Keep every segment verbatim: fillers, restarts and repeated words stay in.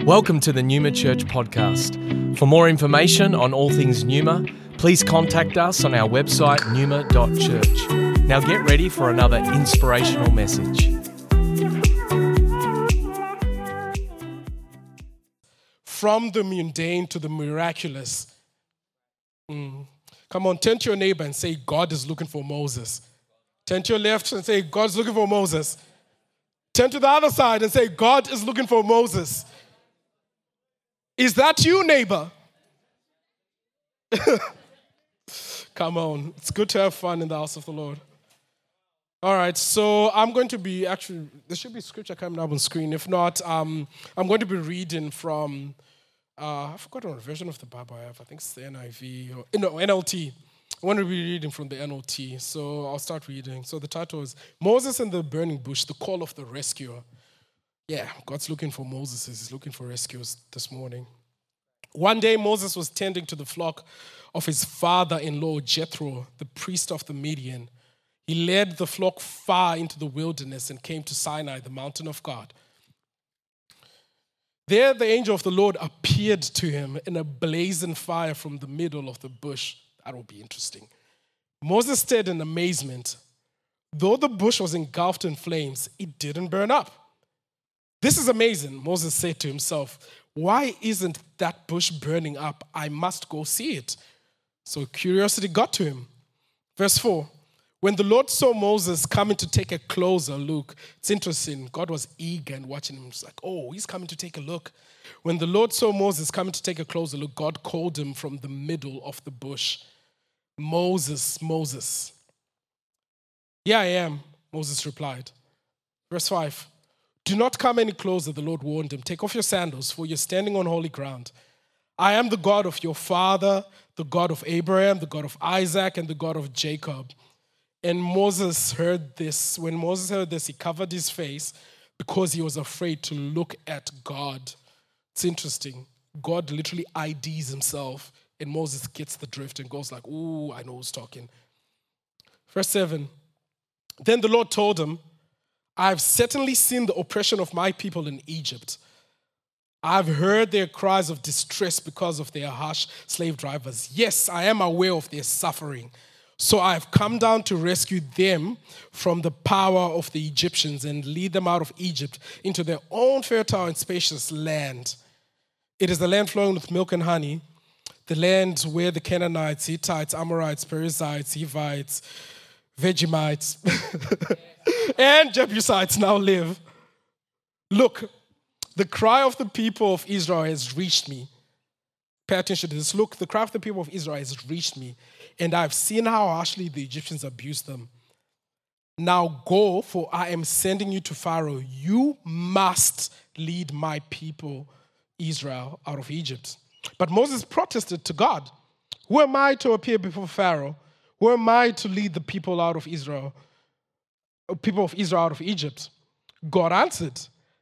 Welcome to the Numa Church podcast. For more information on all things Numa, please contact us on our website, numa dot church. Now get ready for another inspirational message. From the mundane to the miraculous. Mm. Come on, turn to your neighbor and say, God is looking for Moses. Turn to your left and say, God's looking for Moses. Turn to the other side and say, God is looking for Moses. Is that you, neighbor? Come on. It's good to have fun in the house of the Lord. All right, so I'm going to be, actually, there should be scripture coming up on screen. If not, um, I'm going to be reading from, uh, I forgot what version of the Bible I have. I think it's the N I V, or no, N L T. I want to be reading from the N L T, so I'll start reading. So the title is Moses and the Burning Bush, the Call of the Rescuer. Yeah, God's looking for Moses. He's looking for rescuers this morning. One day, Moses was tending to the flock of his father-in-law, Jethro, the priest of the Midian. He led the flock far into the wilderness and came to Sinai, the mountain of God. There, the angel of the Lord appeared to him in a blazing fire from the middle of the bush. That will be interesting. Moses stared in amazement. Though the bush was engulfed in flames, it didn't burn up. This is amazing, Moses said to himself. Why isn't that bush burning up? I must go see it. So curiosity got to him. Verse four, when the Lord saw Moses coming to take a closer look, it's interesting, God was eager and watching him. He's like, oh, he's coming to take a look. When the Lord saw Moses coming to take a closer look, God called him from the middle of the bush. Moses, Moses. Here I am, Moses replied. Verse five. Do not come any closer, the Lord warned him. Take off your sandals, for you're standing on holy ground. I am the God of your father, the God of Abraham, the God of Isaac, and the God of Jacob. And Moses heard this. When Moses heard this, he covered his face because he was afraid to look at God. It's interesting. God literally I Ds himself, and Moses gets the drift and goes like, ooh, I know who's talking. Verse seven. Then the Lord told him, I've certainly seen the oppression of my people in Egypt. I've heard their cries of distress because of their harsh slave drivers. Yes, I am aware of their suffering. So I've come down to rescue them from the power of the Egyptians and lead them out of Egypt into their own fertile and spacious land. It is the land flowing with milk and honey, the land where the Canaanites, Hittites, Amorites, Perizzites, Hivites, Vegemites, and Jebusites now live. Look, the cry of the people of Israel has reached me. Pay attention to this. Look, the cry of the people of Israel has reached me, and I've seen how harshly the Egyptians abused them. Now go, for I am sending you to Pharaoh. You must lead my people, Israel, out of Egypt. But Moses protested to God. Who am I to appear before Pharaoh? Who am I to lead the people out of Israel, people of Israel out of Egypt? God answered,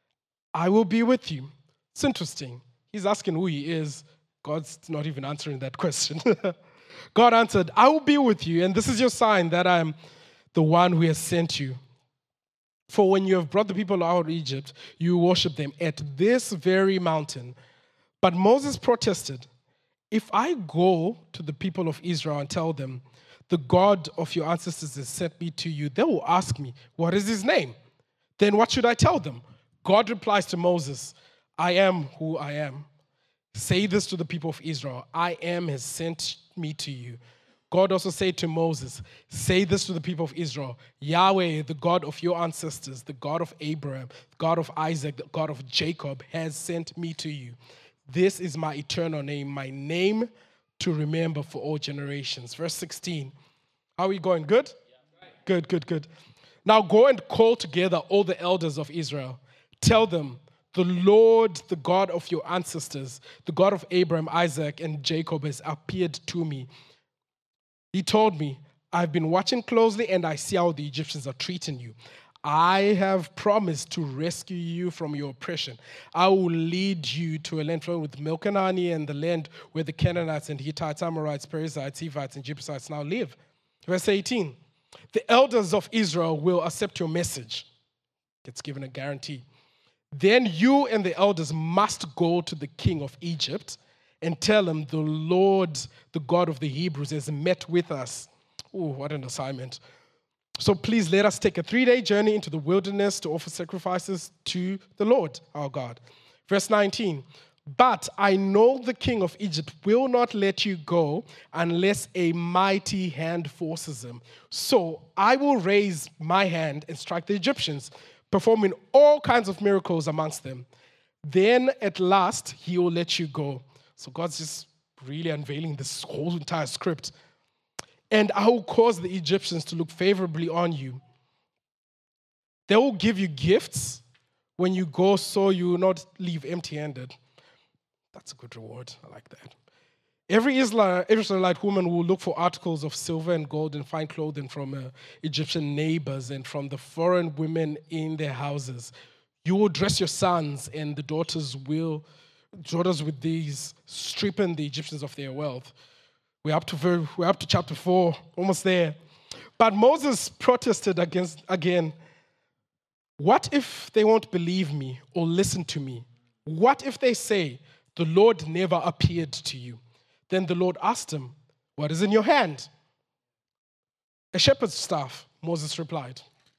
I will be with you. It's interesting. He's asking who he is. God's not even answering that question. God answered, I will be with you, and this is your sign that I am the one who has sent you. For when you have brought the people out of Egypt, you worship them at this very mountain. But Moses protested, if I go to the people of Israel and tell them, the God of your ancestors has sent me to you, they will ask me, what is his name? Then what should I tell them? God replies to Moses, I am who I am. Say this to the people of Israel, I am has sent me to you. God also said to Moses, say this to the people of Israel, Yahweh, the God of your ancestors, the God of Abraham, the God of Isaac, the God of Jacob, has sent me to you. This is my eternal name, my name to remember for all generations. Verse sixteen. How are we going? Good? Yeah. Good, good, good. Now go and call together all the elders of Israel. Tell them, the Lord, the God of your ancestors, the God of Abraham, Isaac, and Jacob has appeared to me. He told me, I've been watching closely and I see how the Egyptians are treating you. I have promised to rescue you from your oppression. I will lead you to a land flowing with milk and honey, and the land where the Canaanites and Hittites, Amorites, Perizzites, Hivites, and Jebusites now live. Verse eighteen, the elders of Israel will accept your message. It's given a guarantee. Then you and the elders must go to the king of Egypt and tell him, the Lord, the God of the Hebrews, has met with us. Oh, what an assignment. So please let us take a three-day journey into the wilderness to offer sacrifices to the Lord, our God. Verse nineteen, but I know the king of Egypt will not let you go unless a mighty hand forces him. So I will raise my hand and strike the Egyptians, performing all kinds of miracles amongst them. Then at last he will let you go. So God's just really unveiling this whole entire script. And I will cause the Egyptians to look favorably on you. They will give you gifts when you go, so you will not leave empty-handed. That's a good reward. I like that. Every Israelite woman will look for articles of silver and gold and fine clothing from uh, Egyptian neighbors and from the foreign women in their houses. You will dress your sons, and the daughters will daughters with these, stripping the Egyptians of their wealth. We're up to ver- we're up to chapter four, almost there. But Moses protested against again. What if they won't believe me or listen to me? What if they say, the Lord never appeared to you? Then the Lord asked him, what is in your hand? A shepherd's staff, Moses replied.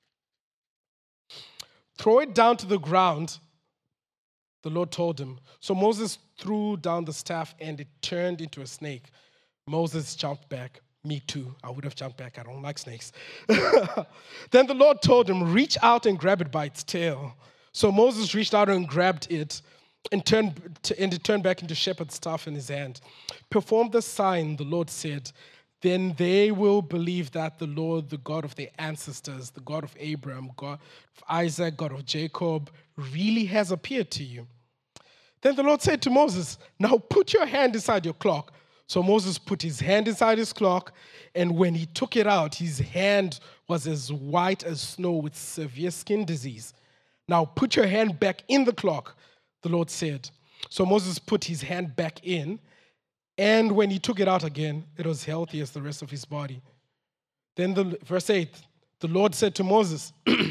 Throw it down to the ground, the Lord told him. So Moses threw down the staff and it turned into a snake. Moses jumped back. Me too. I would have jumped back. I don't like snakes. Then the Lord told him, reach out and grab it by its tail. So Moses reached out and grabbed it and turned and it turned back into shepherd's staff in his hand. Perform the sign, the Lord said. Then they will believe that the Lord, the God of their ancestors, the God of Abraham, God of Isaac, God of Jacob, really has appeared to you. Then the Lord said to Moses, now put your hand inside your clock. So Moses put his hand inside his clock, and when he took it out, his hand was as white as snow with severe skin disease. Now put your hand back in the clock, the Lord said. So Moses put his hand back in, and when he took it out again, it was healthy as the rest of his body. Then the verse eight, the Lord said to Moses,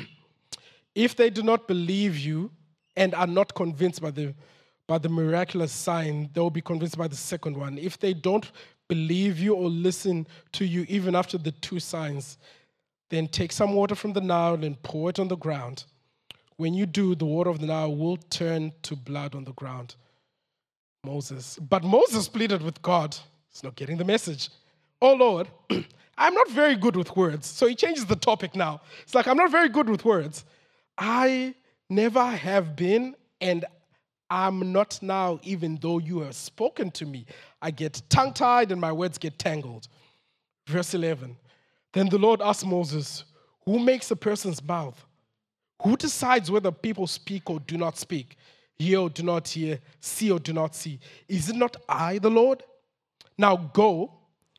if they do not believe you and are not convinced by the by the miraculous sign, they will be convinced by the second one. If they don't believe you or listen to you even after the two signs, then take some water from the Nile and pour it on the ground. When you do, the water of the Nile will turn to blood on the ground. Moses. But Moses pleaded with God. He's not getting the message. Oh Lord, I'm not very good with words. So he changes the topic now. It's like, I'm not very good with words. I never have been, and I'm not now, even though you have spoken to me. I get tongue-tied and my words get tangled. Verse eleven. Then the Lord asked Moses, who makes a person's mouth? Who decides whether people speak or do not speak, hear or do not hear, see or do not see? Is it not I, the Lord? Now go,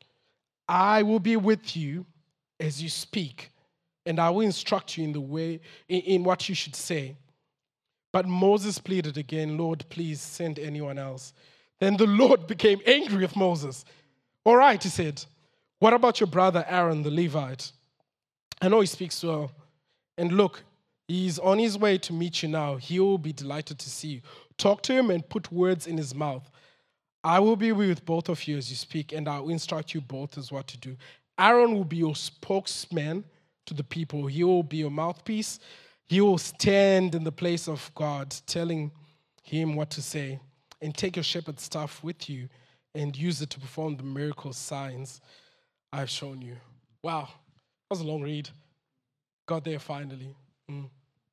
I will be with you as you speak, and I will instruct you in the way, in, in what you should say. But Moses pleaded again, Lord, please send anyone else. Then the Lord became angry with Moses. All right, he said, what about your brother Aaron, the Levite? I know he speaks well. And look, he's on his way to meet you now. He will be delighted to see you. Talk to him and put words in his mouth. I will be with both of you as you speak, and I will instruct you both as what to do. Aaron will be your spokesman to the people. He will be your mouthpiece. He will stand in the place of God, telling him what to say. And take your shepherd's staff with you and use it to perform the miracle signs I've shown you. Wow, that was a long read. Got there finally. Mm.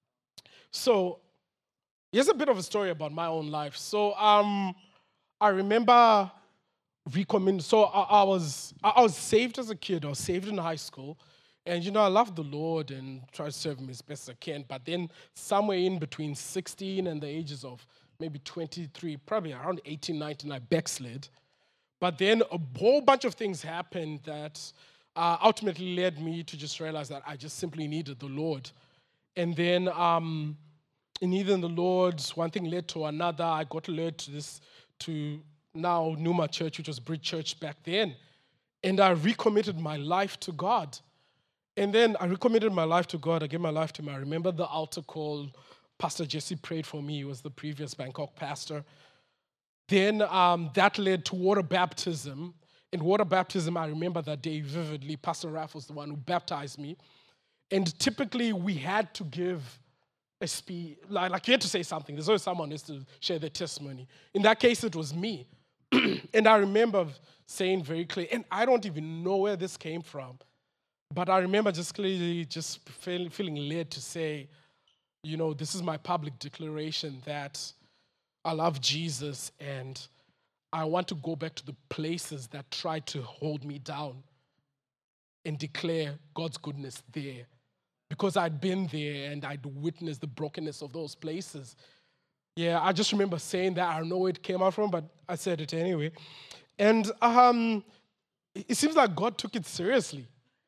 So here's a bit of a story about my own life. So um, I remember recommitting. So I, I was I was saved as a kid. I was saved in high school. And, you know, I love the Lord and try to serve him as best as I can. But then somewhere in between sixteen and the ages of maybe twenty-three, probably around eighteen, nineteen, I backslid. But then a whole bunch of things happened that uh, ultimately led me to just realize that I just simply needed the Lord. And then um, in needing the Lord, one thing led to another. I got led to this, to now Numa Church, which was Bridge Church back then. And I recommitted my life to God. And then I recommitted my life to God. I gave my life to him. I remember the altar call Pastor Jesse prayed for me. He was the previous Bangkok pastor. Then um, that led to water baptism. In water baptism, I remember that day vividly. Pastor Raph was the one who baptized me. And typically, we had to give a speech, like, like you had to say something. There's always someone who has to share their testimony. In that case, it was me. And I remember saying very clearly, and I don't even know where this came from, but I remember just clearly just feel, feeling led to say, you know, this is my public declaration that I love Jesus and I want to go back to the places that tried to hold me down and declare God's goodness there. Because I'd been there and I'd witnessed the brokenness of those places. Yeah, I just remember saying that. I don't know where it came out from, but I said it anyway. And um, it seems like God took it seriously.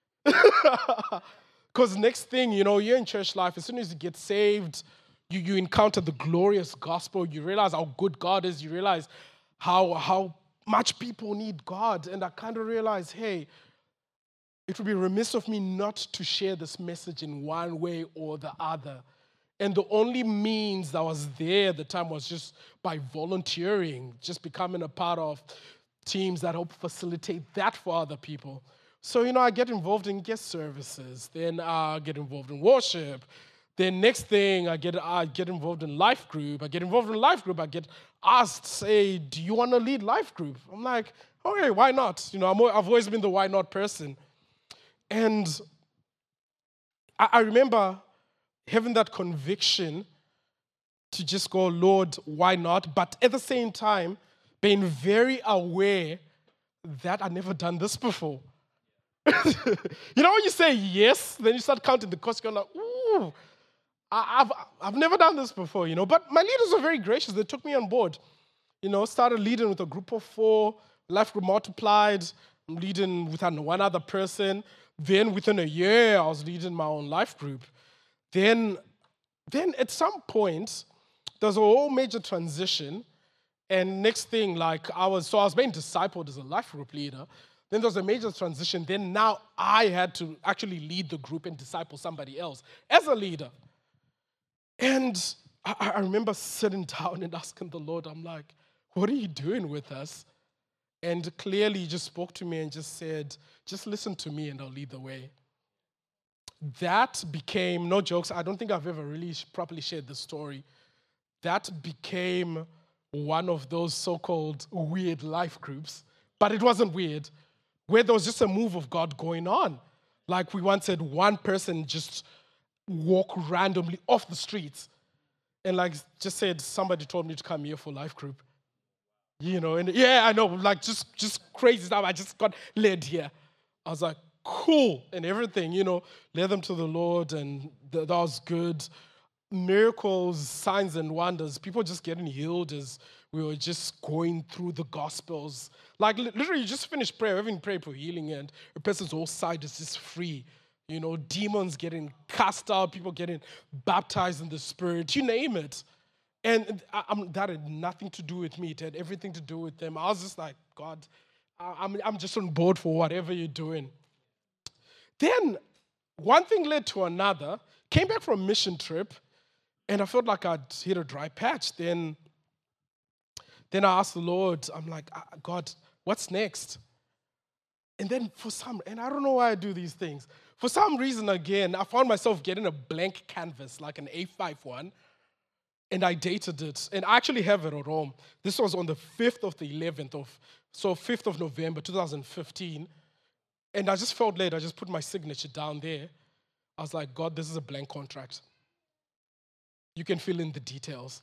Because next thing, you know, you're in church life, as soon as you get saved, you, you encounter the glorious gospel, you realize how good God is, you realize how, how much people need God. And I kind of realized, hey, it would be remiss of me not to share this message in one way or the other. And the only means that was there at the time was just by volunteering, just becoming a part of teams that help facilitate that for other people. So, you know, I get involved in guest services, then I get involved in worship. Then next thing, I get I get involved in life group. I get involved in life group. I get asked, say, do you want to lead life group? I'm like, okay, why not? You know, I'm, I've always been the why not person. And I, I remember having that conviction to just go, Lord, why not? But at the same time, being very aware that I'd never done this before. You know when you say yes, then you start counting the cost, you're like, ooh, I, I've, I've never done this before, you know. But my leaders were very gracious. They took me on board. You know, started leading with a group of four, life group multiplied, I'm leading with one other person. Then within a year, I was leading my own life group. Then, then at some point, there was a whole major transition. And next thing, like I was, so I was being discipled as a life group leader. Then there was a major transition. Then now I had to actually lead the group and disciple somebody else as a leader. And I, I remember sitting down and asking the Lord, I'm like, what are you doing with us? And clearly he just spoke to me and just said, just listen to me and I'll lead the way. That became, no jokes, I don't think I've ever really properly shared the story. That became one of those so-called weird life groups, but it wasn't weird, where there was just a move of God going on. Like we once had one person just walk randomly off the streets and like just said, somebody told me to come here for life group. You know, and yeah, I know, like just, just crazy stuff. I just got led here. I was like, cool, and everything, you know, led them to the Lord, and th- that was good. Miracles, signs, and wonders, people just getting healed as we were just going through the Gospels. Like literally, you just finished prayer, having prayed for healing, and a person's whole side is just free. You know, demons getting cast out, people getting baptized in the Spirit, you name it. And I, I'm, that had nothing to do with me. It had everything to do with them. I was just like, God, I, I'm, I'm just on board for whatever you're doing. Then one thing led to another. Came back from a mission trip, and I felt like I'd hit a dry patch. Then, then I asked the Lord, I'm like, God, what's next? And then for some, and I don't know why I do these things. For some reason, again, I found myself getting a blank canvas, like an A five one, and I dated it. And I actually have it at home. This was on the fifth of the eleventh of, so fifth of November, two thousand fifteen. And I just felt late. I just put my signature down there. I was like, God, this is a blank contract. You can fill in the details.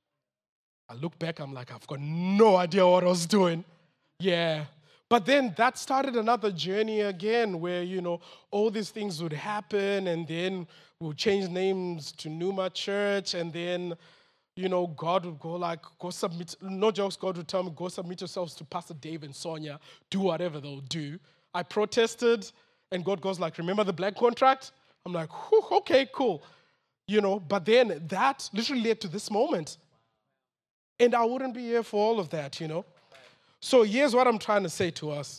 I look back, I'm like, I've got no idea what I was doing. Yeah. But then that started another journey again where, you know, all these things would happen, and then we'll change names to Numa Church, and then, you know, God would go like, go submit, no jokes, God would tell me, go submit yourselves to Pastor Dave and Sonia, do whatever they'll do. I protested, and God goes like, remember the blank contract? I'm like, okay, cool. You know, but then that literally led to this moment. And I wouldn't be here for all of that, you know. So here's what I'm trying to say to us.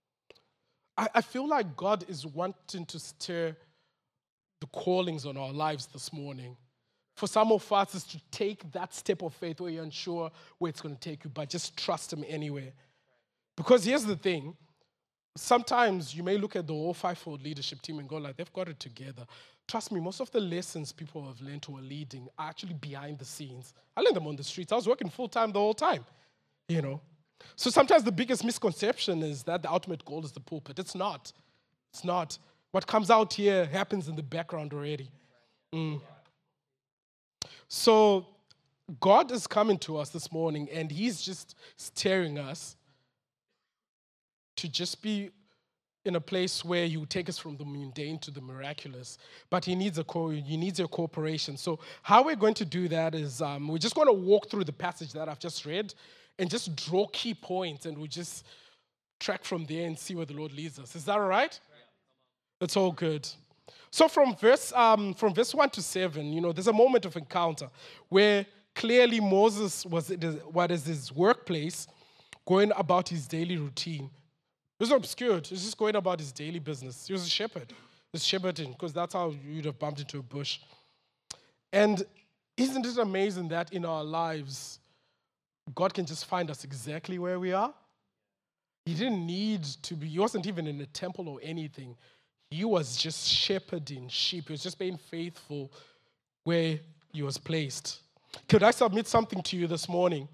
I, I feel like God is wanting to stir the callings on our lives this morning. For some of us, is to take that step of faith where you're unsure where it's going to take you, but just trust him anyway. Because here's the thing. Sometimes you may look at the whole fivefold leadership team and go like, they've got it together. Trust me, most of the lessons people have learned who are leading are actually behind the scenes. I learned them on the streets. I was working full-time the whole time, you know. So sometimes the biggest misconception is that the ultimate goal is the pulpit. It's not. It's not. What comes out here happens in the background already. Mm. So God is coming to us this morning, and he's just steering us to just be in a place where you take us from the mundane to the miraculous. But he needs a co- he needs a cooperation. So how we're going to do that is um, we're just going to walk through the passage that I've just read and just draw key points, and we'll just track from there and see where the Lord leads us. Is that all right? It's all good. So from verse um, from verse one to seven, you know, there's a moment of encounter where clearly Moses was at his, what is his workplace, going about his daily routine. It was obscured. He was just going about his daily business. He was a shepherd. He was shepherding, because that's how you'd have bumped into a bush. And isn't it amazing that in our lives, God can just find us exactly where we are? He didn't need to be, he wasn't even in a temple or anything. He was just shepherding sheep. He was just being faithful where he was placed. Could I submit something to you this morning?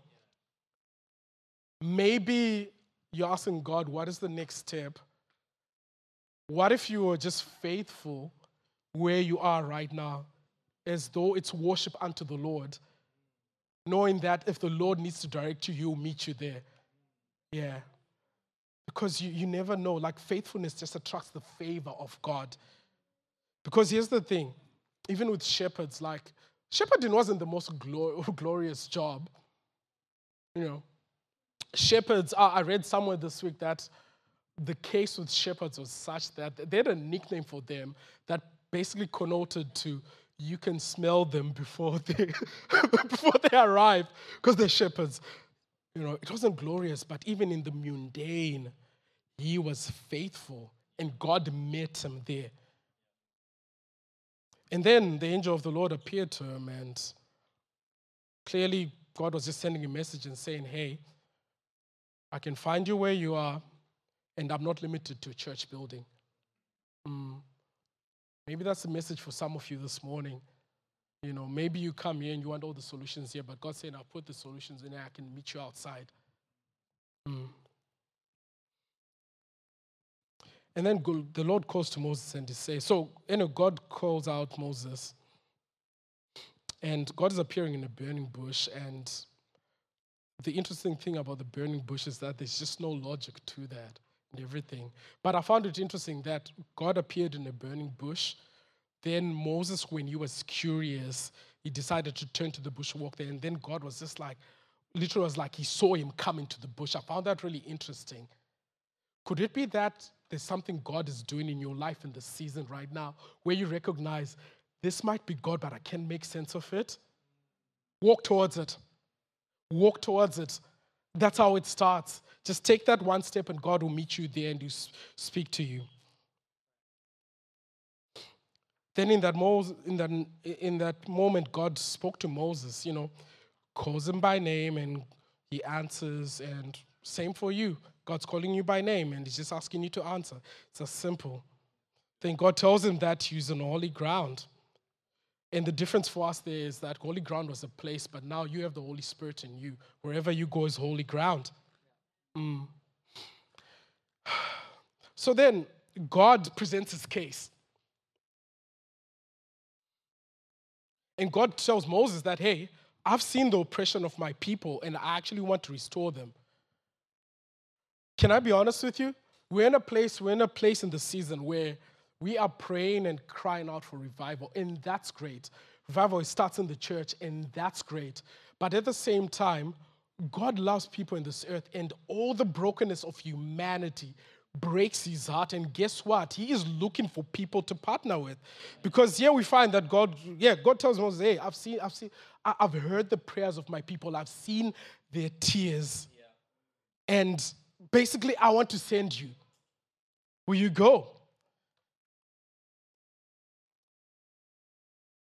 Maybe you're asking God, what is the next step? What if you were just faithful where you are right now, as though it's worship unto the Lord, knowing that if the Lord needs to direct you, he'll meet you there. Yeah. Because you, you never know. Like, faithfulness just attracts the favor of God. Because here's the thing. Even with shepherds, like, shepherding wasn't the most glor- glorious job. You know, shepherds, uh, I read somewhere this week that the case with shepherds was such that they had a nickname for them that basically connoted to you can smell them before they before they arrive, because they're shepherds. You know, it wasn't glorious, but even in the mundane, he was faithful, and God met him there. And then the angel of the Lord appeared to him, and clearly God was just sending a message and saying, hey, I can find you where you are, and I'm not limited to a church building. Mm. Maybe that's a message for some of you this morning. You know, maybe you come here and you want all the solutions here, but God's saying, I'll put the solutions in there, I can meet you outside. Mm. And then the Lord calls to Moses and he says, so, you know, God calls out Moses, and God is appearing in a burning bush, and the interesting thing about the burning bush is that there's just no logic to that and everything. But I found it interesting that God appeared in a burning bush. Then Moses, when he was curious, he decided to turn to the bush, walk there, and then God was just like, literally was like he saw him come into the bush. I found that really interesting. Could it be that there's something God is doing in your life in this season right now where you recognize this might be God, but I can't make sense of it? Walk towards it. Walk towards it. That's how it starts. Just take that one step and God will meet you there and you speak to you. Then in that, Mo- in that, in that moment, God spoke to Moses, you know, calls him by name and he answers, and same for you. God's calling you by name and he's just asking you to answer. It's as simple. Then God tells him that he's on holy ground. And the difference for us there is that holy ground was a place, but now you have the Holy Spirit in you. Wherever you go is holy ground. Mm. So then God presents his case. And God tells Moses that, hey, I've seen the oppression of my people and I actually want to restore them. Can I be honest with you? We're in a place, we're in a place in the season where we are praying and crying out for revival, and that's great. Revival starts in the church, and that's great. But at the same time, God loves people in this earth, and all the brokenness of humanity breaks his heart. And guess what? He is looking for people to partner with. Because here we find that God, yeah, God tells Moses, hey, I've seen, I've seen, I've heard the prayers of my people. I've seen their tears. Yeah. And basically, I want to send you. Will you go?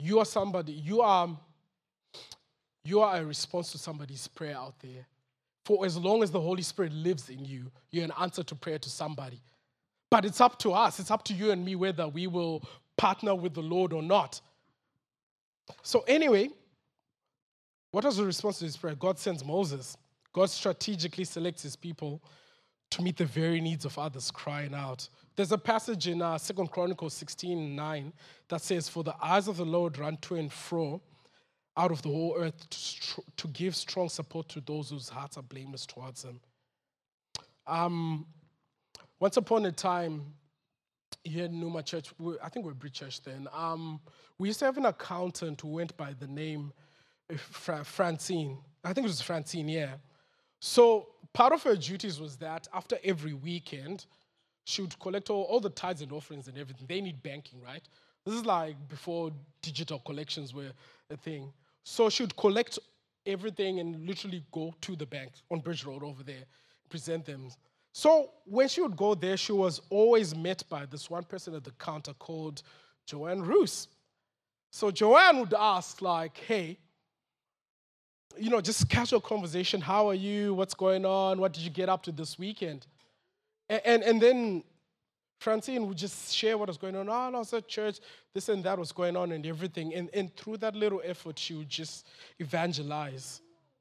you are somebody, you are, you are a response to somebody's prayer out there. For as long as the Holy Spirit lives in you, you're an answer to prayer to somebody. But it's up to us, it's up to you and me whether we will partner with the Lord or not. So anyway, what was the response to his prayer? God sends Moses. God strategically selects his people to meet the very needs of others crying out. There's a passage in uh, Second Chronicles sixteen nine that says, "For the eyes of the Lord run to and fro out of the whole earth to, str- to give strong support to those whose hearts are blameless towards him." Um, once upon a time, here in Numa Church, we, I think we're a Bridge Church then, um, we used to have an accountant who went by the name Fra- Francine. I think it was Francine, yeah. So part of her duties was that after every weekend, she would collect all, all the tithes and offerings and everything. They need banking, right? This is like before digital collections were a thing. So she would collect everything and literally go to the bank on Bridge Road over there, present them. So when she would go there, she was always met by this one person at the counter called Joanne Roos. So Joanne would ask like, hey, you know, just casual conversation. How are you? What's going on? What did you get up to this weekend? And, and, and then Francine would just share what was going on. Oh, no, I was at church, this and that was going on and everything. And, and through that little effort, she would just evangelize.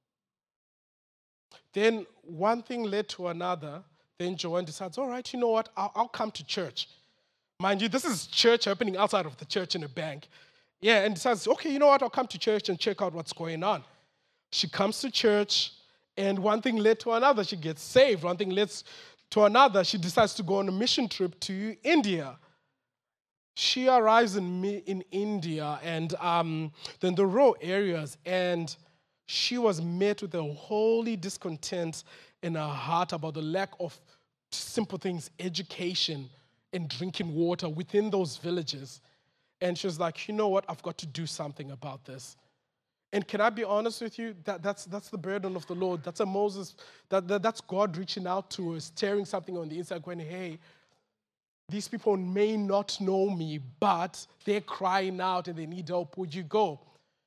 Then one thing led to another. Then Joanne decides, all right, you know what? I'll, I'll come to church. Mind you, this is church happening outside of the church in a bank. Yeah, and decides, okay, you know what? I'll come to church and check out what's going on. She comes to church, and one thing led to another. She gets saved. One thing leads to another. She decides to go on a mission trip to India. She arrives in, in India and um, then the rural areas, and she was met with a holy discontent in her heart about the lack of simple things, education and drinking water within those villages. And she was like, you know what? I've got to do something about this. And can I be honest with you? That, that's, that's the burden of the Lord. That's a Moses, that, that, that's God reaching out to us, tearing something on the inside, going, hey, these people may not know me, but they're crying out and they need help. Would you go?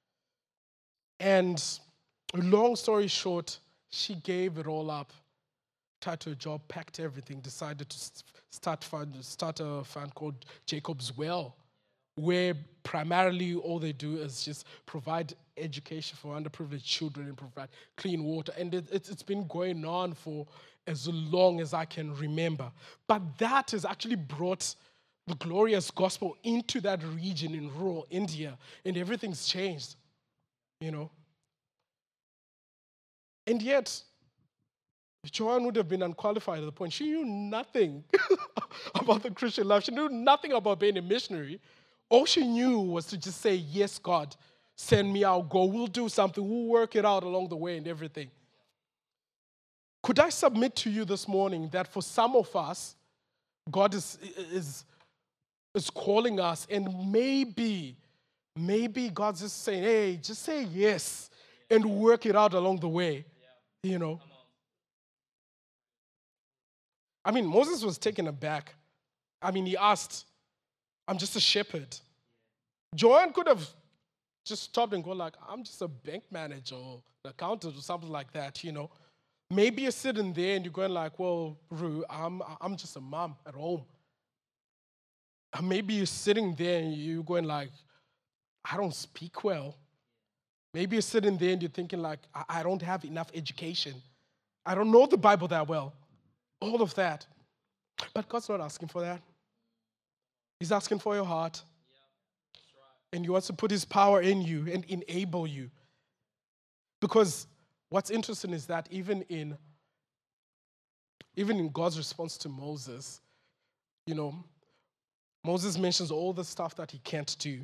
And long story short, she gave it all up, tried to a job, packed everything, decided to start, fund, start a fund called Jacob's Well, where primarily all they do is just provide education for underprivileged children and provide clean water. And it, it's, it's been going on for as long as I can remember. But that has actually brought the glorious gospel into that region in rural India, and everything's changed, you know. And yet, Joanne would have been unqualified at the point. She knew nothing about the Christian life. She knew nothing about being a missionary. All she knew was to just say, yes, God, send me, I'll go. We'll do something. We'll work it out along the way and everything. Could I submit to you this morning that for some of us, God is, is, is calling us, and maybe, maybe God's just saying, hey, just say yes and work it out along the way, you know. I mean, Moses was taken aback. I mean, he asked, I'm just a shepherd. Joanne could have just stopped and go like, I'm just a bank manager or an accountant or something like that, you know. Maybe you're sitting there and you're going like, well, Ru, I'm, I'm just a mom at home. Maybe you're sitting there and you're going like, I don't speak well. Maybe you're sitting there and you're thinking like, I, I don't have enough education. I don't know the Bible that well. All of that. But God's not asking for that. He's asking for your heart. Yeah, that's right. And he wants to put his power in you and enable you. Because what's interesting is that even in, even in God's response to Moses, you know, Moses mentions all the stuff that he can't do.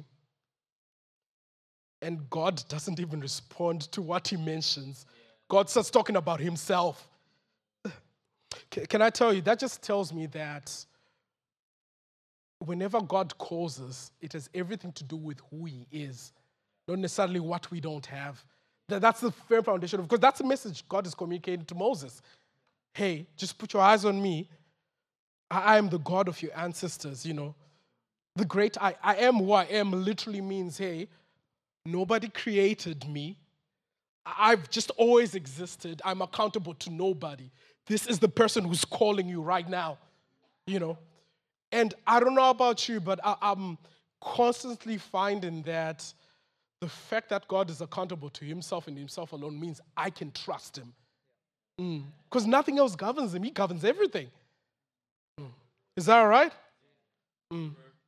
And God doesn't even respond to what he mentions. Yeah. God starts talking about himself. Can I tell you, that just tells me that whenever God calls us, it has everything to do with who he is, not necessarily what we don't have. That's the firm foundation, because that's the message God is communicating to Moses. Hey, just put your eyes on me. I am the God of your ancestors, you know. The great I, I am who I am literally means, hey, Nobody created me. I've just always existed. I'm accountable to nobody. This is the person who's calling you right now, you know. And I don't know about you, but I, I'm constantly finding that the fact that God is accountable to himself and himself alone means I can trust him. Because mm. nothing else governs him. He governs everything. Mm. Is that all right? Mm.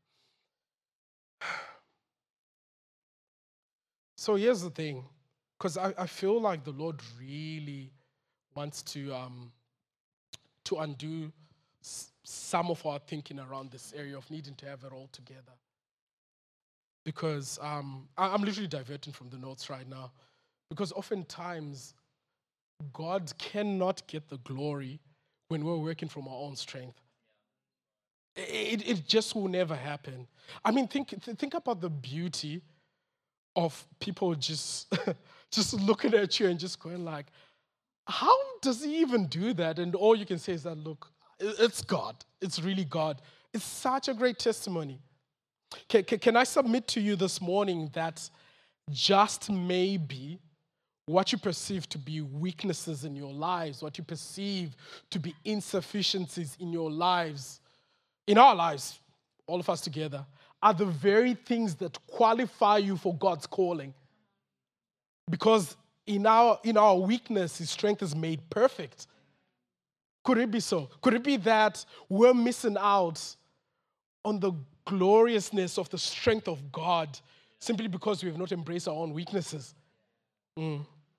So here's the thing. Because I, I feel like the Lord really wants to, um, to undo s- some of our thinking around this area of needing to have it all together. Because um, I, I'm literally diverting from the notes right now. Because oftentimes, God cannot get the glory when we're working from our own strength. It, it just will never happen. I mean, think, think about the beauty of people just, just looking at you and just going like, how does he even do that? And all you can say is that, look, it's God. It's really God. It's such a great testimony. Can, can, can I submit to you this morning that just maybe what you perceive to be weaknesses in your lives, what you perceive to be insufficiencies in your lives, in our lives, all of us together, are the very things that qualify you for God's calling. Because in our, in our weakness, his strength is made perfect. Could it be so? Could it be that we're missing out on the gloriousness of the strength of God simply because we have not embraced our own weaknesses? Mm.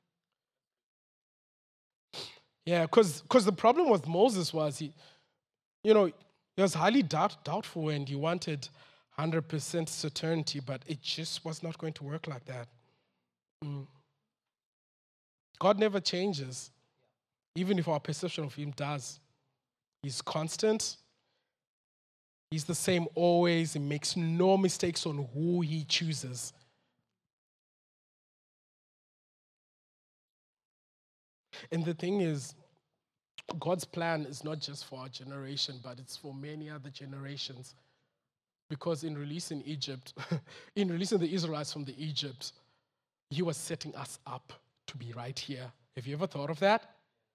Yeah, because the problem with Moses was, he, you know, he was highly doubt, doubtful and he wanted one hundred percent certainty, but it just was not going to work like that. Mm. God never changes, even if our perception of him does. He's constant. He's the same always. He makes no mistakes on who he chooses. And the thing is, God's plan is not just for our generation, but it's for many other generations. Because in releasing Egypt, in releasing the Israelites from the Egypt, he was setting us up to be right here. Have you ever thought of that?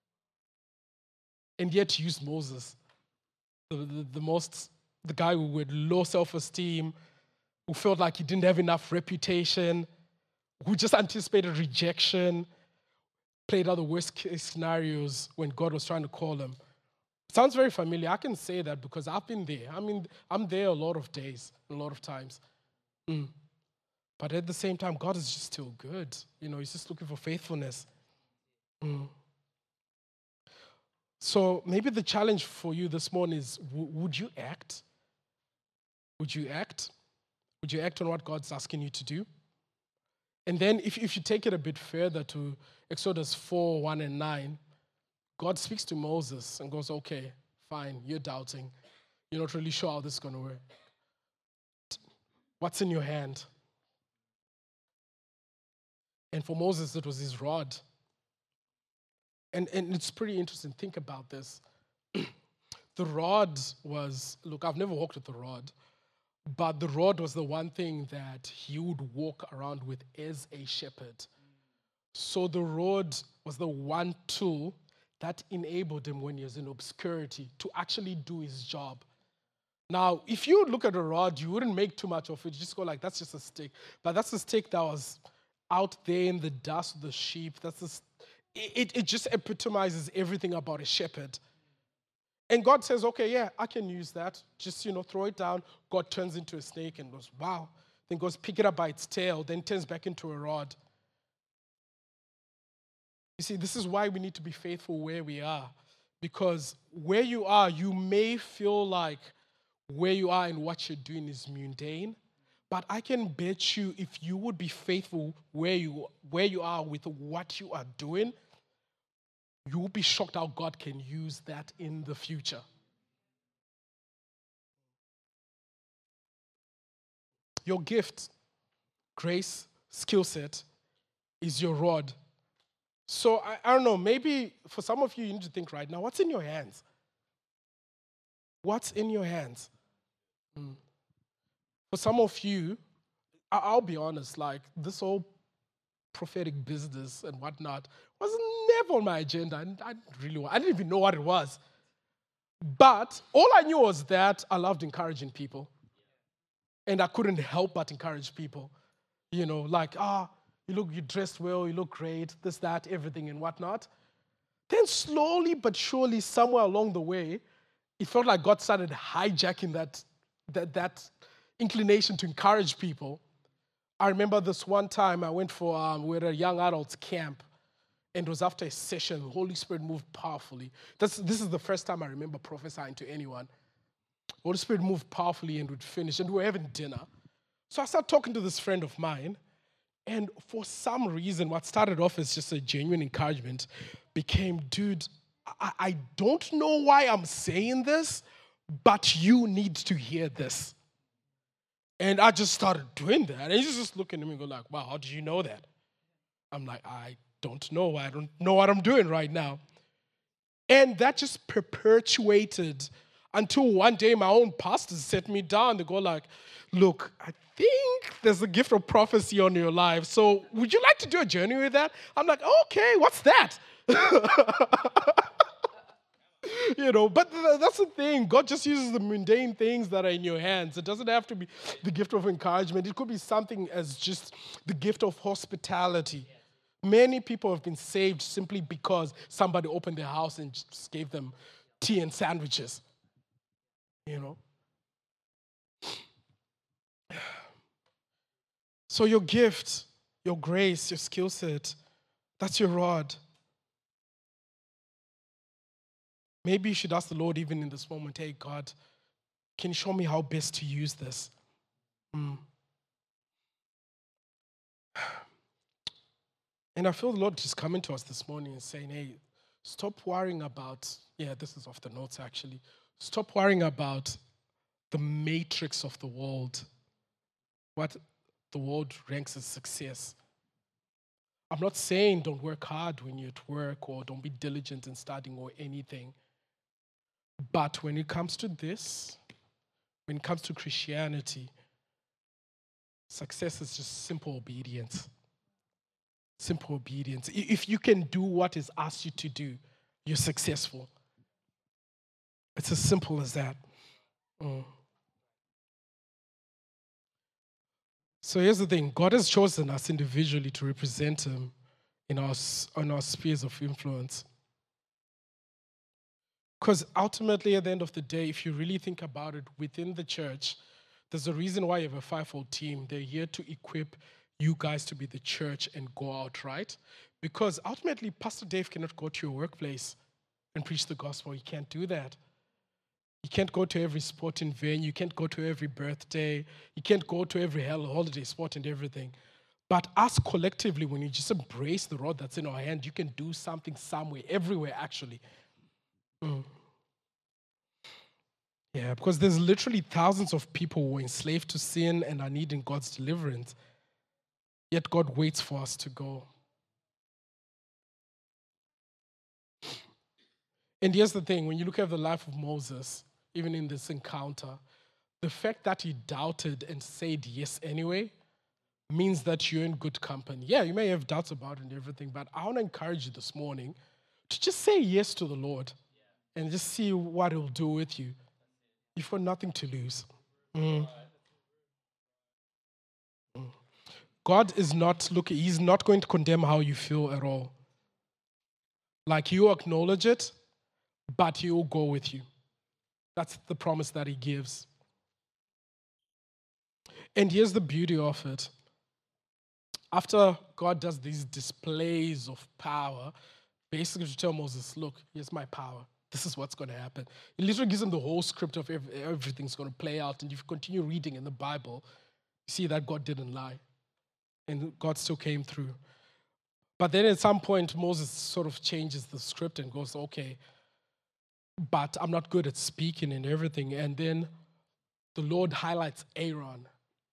And yet he used Moses, the, the, the most, the guy who had low self-esteem, who felt like he didn't have enough reputation, who just anticipated rejection, played out the worst case scenarios when God was trying to call him. Sounds very familiar. I can say that because I've been there. I mean, I'm there a lot of days, a lot of times. Mm. But at the same time, God is just still good. You know, he's just looking for faithfulness. Mm. So maybe the challenge for you this morning is, w- would you act? Would you act? Would you act on what God's asking you to do? And then if, if you take it a bit further to Exodus four, one and nine, God speaks to Moses and goes, okay, fine, you're doubting. You're not really sure how this is going to work. What's in your hand? And for Moses, it was his rod. And, and it's pretty interesting. Think about this. The rod was, look, I've never walked with the rod, but the rod was the one thing that he would walk around with as a shepherd. So the rod was the one tool that enabled him when he was in obscurity to actually do his job. Now, if you look at a rod, you wouldn't make too much of it. You just go like, that's just a stick. But that's a stick that was out there in the dust of the sheep. That's a, it, it just epitomizes everything about a shepherd. And God says, okay, yeah, I can use that. Just, you know, throw it down. God turns into a snake and goes, wow. Then goes, pick it up by its tail, then turns back into a rod. You see, this is why we need to be faithful where we are. Because where you are, you may feel like where you are and what you're doing is mundane. But I can bet you if you would be faithful where you, where you are with what you are doing, you will be shocked how God can use that in the future. Your gift, grace, skill set is your rod. So I, I don't know, maybe for some of you, you need to think right now, what's in your hands? What's in your hands? Mm. For some of you, I- I'll be honest, like this whole prophetic business and whatnot was never on my agenda. And I didn't really, I didn't even know what it was. But all I knew was that I loved encouraging people. And I couldn't help but encourage people. You know, like, ah, you look, you dressed well, you look great, this, that, everything and whatnot. Then slowly but surely, somewhere along the way, it felt like God started hijacking that, that, that inclination to encourage people. I remember this one time I went for, um, we were at a young adults camp, and it was after a session. The Holy Spirit moved powerfully. That's, this is the first time I remember prophesying to anyone. The Holy Spirit moved powerfully, and we'd finish, and we were having dinner. So I started talking to this friend of mine, and for some reason, what started off as just a genuine encouragement became, dude, I, I don't know why I'm saying this, but you need to hear this. And I just started doing that. And he's just looking at me and go like, wow, how did you know that? I'm like, I don't know. I don't know what I'm doing right now. And that just perpetuated until one day my own pastors set me down. They go like, look, I think there's a gift of prophecy on your life. So would you like to do a journey with that? I'm like, okay, what's that? You know, but th- that's the thing. God just uses the mundane things that are in your hands. It doesn't have to be the gift of encouragement. It could be something as just the gift of hospitality. Many people have been saved simply because somebody opened their house and just gave them tea and sandwiches. You know? So your gift, your grace, your skill set, that's your rod. Maybe you should ask the Lord even in this moment, hey, God, can you show me how best to use this? Mm. And I feel the Lord just coming to us this morning and saying, hey, stop worrying about, yeah, this is off the notes actually. Stop worrying about the matrix of the world, what the world ranks as success. I'm not saying don't work hard when you're at work or don't be diligent in studying or anything. But when it comes to this, when it comes to Christianity, success is just simple obedience. Simple obedience. If you can do what is asked you to do, you're successful. It's as simple as that. Mm. So here's the thing. God has chosen us individually to represent Him in our, in our spheres of influence. Because ultimately, at the end of the day, if you really think about it, within the church, there's a reason why you have a fivefold team. They're here to equip you guys to be the church and go out, right? Because ultimately, Pastor Dave cannot go to your workplace and preach the gospel. He can't do that. You can't go to every sporting venue. You can't go to every birthday. You can't go to every holiday spot and everything. But us collectively, when you just embrace the rod that's in our hand, you can do something somewhere, everywhere, actually. Mm. Yeah, because there's literally thousands of people who are enslaved to sin and are needing God's deliverance. Yet God waits for us to go. And here's the thing, when you look at the life of Moses, even in this encounter, the fact that he doubted and said yes anyway means that you're in good company. Yeah, you may have doubts about it and everything, but I want to encourage you this morning to just say yes to the Lord and just see what He'll do with you. You've got nothing to lose. Mm. Mm. God is not looking, He's not going to condemn how you feel at all. Like, you acknowledge it, but He will go with you. That's the promise that He gives. And here's the beauty of it. After God does these displays of power, basically to tell Moses, look, here's my power. This is what's going to happen. It literally gives him the whole script of every, everything's going to play out. And if you continue reading in the Bible, you see that God didn't lie. And God still came through. But then at some point, Moses sort of changes the script and goes, okay, but I'm not good at speaking and everything. And then the Lord highlights Aaron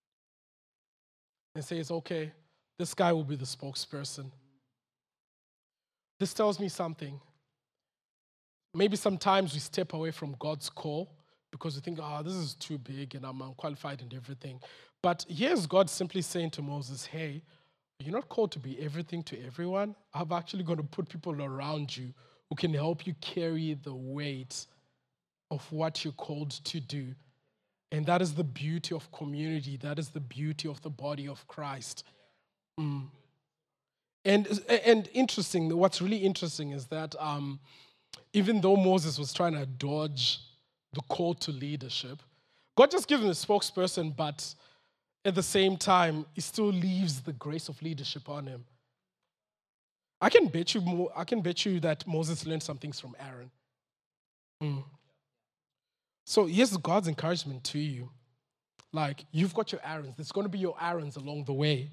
and says, okay, this guy will be the spokesperson. This tells me something. Maybe sometimes we step away from God's call because we think, oh, this is too big and I'm unqualified and everything. But here's God simply saying to Moses, hey, you're not called to be everything to everyone. I'm actually going to put people around you who can help you carry the weight of what you're called to do. And that is the beauty of community. That is the beauty of the body of Christ. Mm. And, and interesting, what's really interesting is that um, even though Moses was trying to dodge the call to leadership, God just gives him a spokesperson, but at the same time, he still leaves the grace of leadership on him. I can bet you, I can bet you that Moses learned some things from Aaron. Mm. So here's God's encouragement to you. Like, you've got your Aarons. There's going to be your Aarons along the way.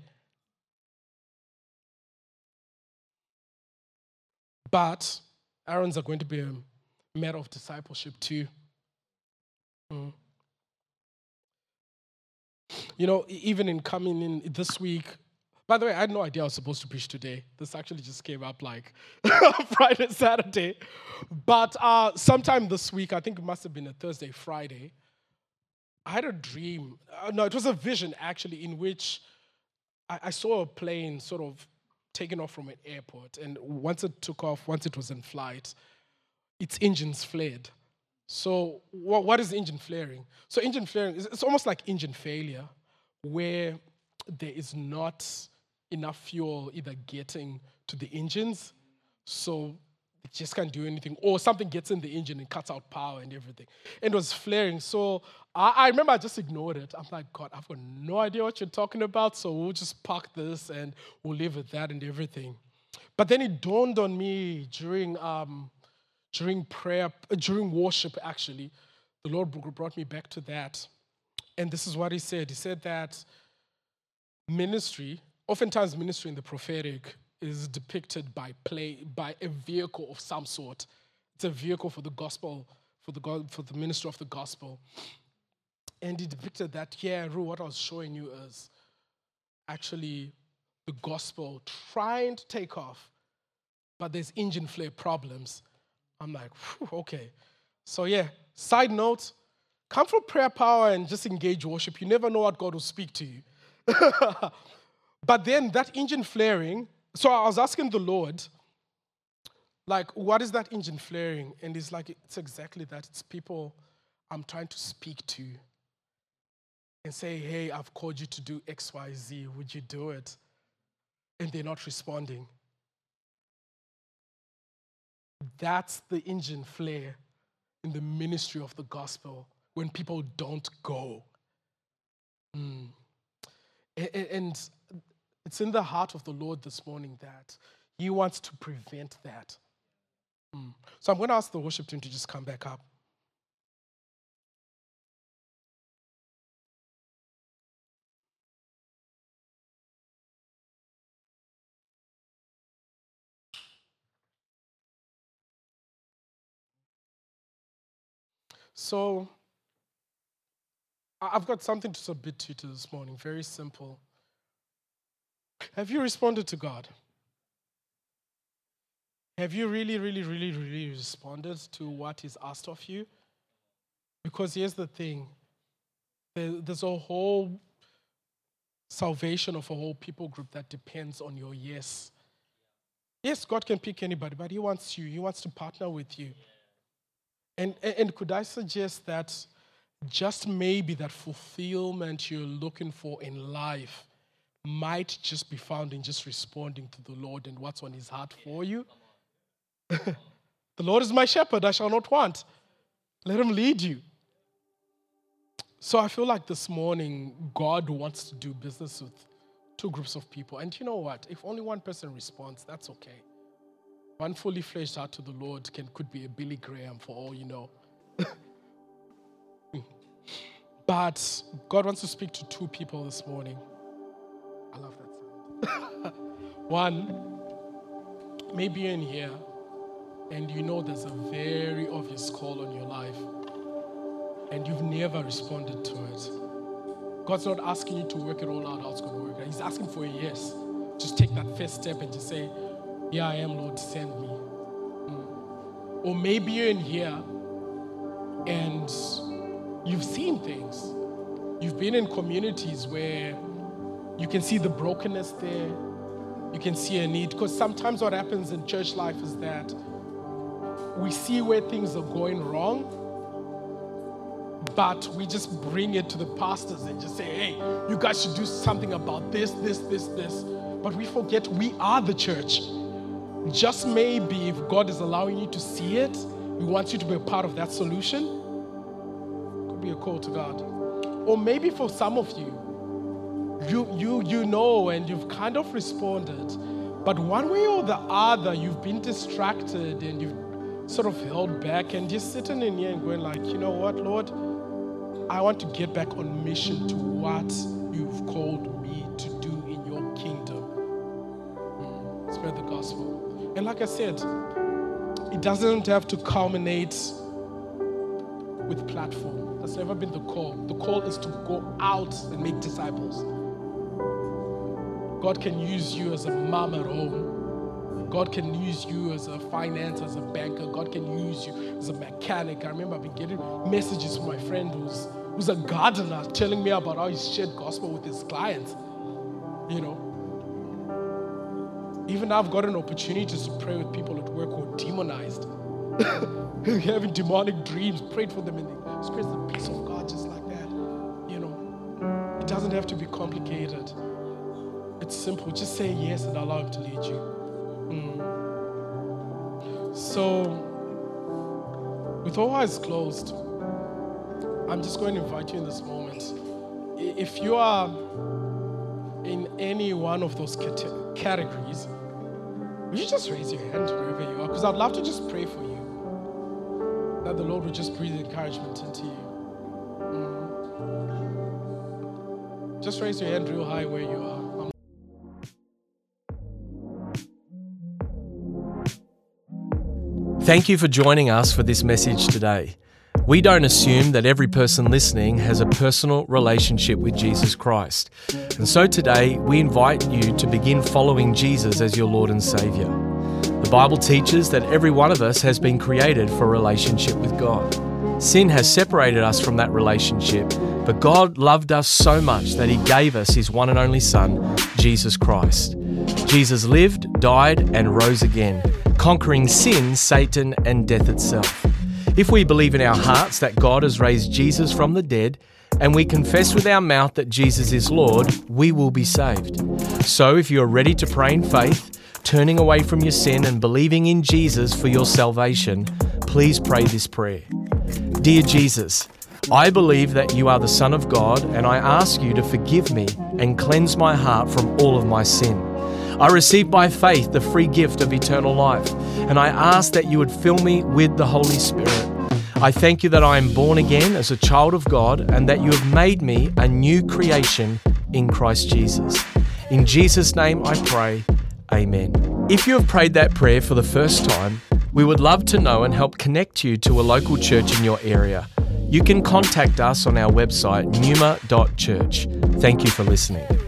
But Aarons are going to be a matter of discipleship too. Mm. You know, even in coming in this week, by the way, I had no idea I was supposed to preach today. This actually just came up like Friday, Saturday. But uh, sometime this week, I think it must have been a Thursday, Friday, I had a dream. Uh, no, it was a vision actually in which I, I saw a plane sort of taken off from an airport. And once it took off, once it was in flight, its engines flared. So what, what is engine flaring? So engine flaring, is it's almost like engine failure, where there is not enough fuel either getting to the engines, so it just can't do anything, or something gets in the engine and cuts out power and everything. And it was flaring. So I, I remember I just ignored it. I'm like, God, I've got no idea what you're talking about, so we'll just park this and we'll live with that and everything. But then it dawned on me during um, during prayer, uh, during worship, actually. The Lord brought me back to that. And this is what he said. He said that ministry, oftentimes ministry in the prophetic, is depicted by play by a vehicle of some sort. It's a vehicle for the gospel, for the God, for the ministry of the gospel. And he depicted that, yeah, Ru, what I was showing you is actually the gospel trying to take off, but there's engine flare problems. I'm like, okay. So yeah, side note, come for prayer power and just engage worship. You never know what God will speak to you. But then that engine flaring, so I was asking the Lord, like, what is that engine flaring? And he's like, it's exactly that. It's people I'm trying to speak to and say, hey, I've called you to do X, Y, Z. Would you do it? And they're not responding. That's the engine flare in the ministry of the gospel when people don't go. Mm. And it's in the heart of the Lord this morning that he wants to prevent that. Mm. So I'm going to ask the worship team to just come back up. So I've got something to submit to you this morning, very simple. Have you responded to God? Have you really, really, really, really responded to what He's asked of you? Because here's the thing. There's a whole salvation of a whole people group that depends on your yes. Yes, God can pick anybody, but He wants you. He wants to partner with you. And, and could I suggest that just maybe that fulfillment you're looking for in life might just be found in just responding to the Lord and what's on His heart for you? The Lord is my shepherd, I shall not want. Let Him lead you. So I feel like this morning, God wants to do business with two groups of people. And you know what? If only one person responds, that's okay. One fully fleshed out to the Lord can could be a Billy Graham for all you know. But God wants to speak to two people this morning. I love that sound. One, maybe you're in here and you know there's a very obvious call on your life and you've never responded to it. God's not asking you to work it all out how it's going to work. He's asking for a yes. Just take that first step and just say, here I am, Lord, send me. Mm. Or maybe you're in here and you've seen things. You've been in communities where you can see the brokenness there. You can see a need. Because sometimes what happens in church life is that we see where things are going wrong, but we just bring it to the pastors and just say, hey, you guys should do something about this, this, this, this. But we forget we are the church. Just maybe if God is allowing you to see it, He wants you to be a part of that solution. Could be a call to God. Or maybe for some of you, you, you, you know and you've kind of responded, but one way or the other, you've been distracted and you've sort of held back, and you're sitting in here and going like, you know what, Lord? I want to get back on mission to what you've called me to do in your kingdom. Mm, spread the gospel. And like I said, it doesn't have to culminate with platform. That's never been the call. The call is to go out and make disciples. God can use you as a mom at home. God can use you as a finance, as a banker. God can use you as a mechanic. I remember I've been getting messages from my friend who's, who's a gardener telling me about how he's shared gospel with his clients. You know. Even I've got an opportunity to pray with people at work who are demonized. Having demonic dreams, prayed for them and they experience the peace of God just like that. You know. It doesn't have to be complicated. It's simple. Just say yes and allow Him to lead you. Mm. So, with all eyes closed, I'm just going to invite you in this moment. If you are in any one of those cate- categories, would you just raise your hand wherever you are? Because I'd love to just pray for you, that the Lord would just breathe encouragement into you. Mm. Just raise your hand real high where you are. Thank you for joining us for this message today. We don't assume that every person listening has a personal relationship with Jesus Christ. And so today, we invite you to begin following Jesus as your Lord and Savior. The Bible teaches that every one of us has been created for a relationship with God. Sin has separated us from that relationship, but God loved us so much that He gave us His one and only Son, Jesus Christ. Jesus lived, died, and rose again, conquering sin, Satan, and death itself. If we believe in our hearts that God has raised Jesus from the dead, and we confess with our mouth that Jesus is Lord, we will be saved. So if you are ready to pray in faith, turning away from your sin and believing in Jesus for your salvation, please pray this prayer. Dear Jesus, I believe that you are the Son of God, and I ask you to forgive me and cleanse my heart from all of my sin. I receive by faith the free gift of eternal life, and I ask that you would fill me with the Holy Spirit. I thank you that I am born again as a child of God, and that you have made me a new creation in Christ Jesus. In Jesus' name I pray, amen. If you have prayed that prayer for the first time, we would love to know and help connect you to a local church in your area. You can contact us on our website, pneuma dot church. Thank you for listening.